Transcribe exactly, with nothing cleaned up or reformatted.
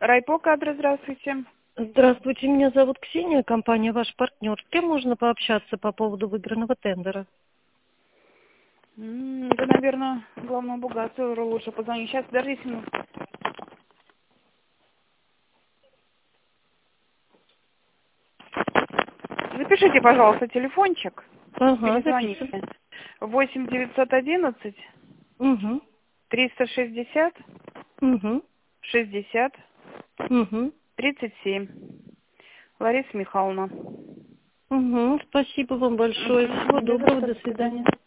Райпок адрес, здравствуйте. Здравствуйте, меня зовут Ксения, компания «Ваш партнер». С кем можно пообщаться по поводу выигранного тендера? М, Это, наверное, главному бухгалтеру лучше позвонить. Сейчас, подождите минуту. Запишите, пожалуйста, телефончик. Ага, записываю. Перезвоните. восемь девятьсот одиннадцать Угу, триста шестьдесят угу, шестьдесят угу, тридцать семь. Лариса Михайловна. угу. Спасибо вам большое. Мгм. Всего доброго, Пожалуйста, до до свидания. свидания.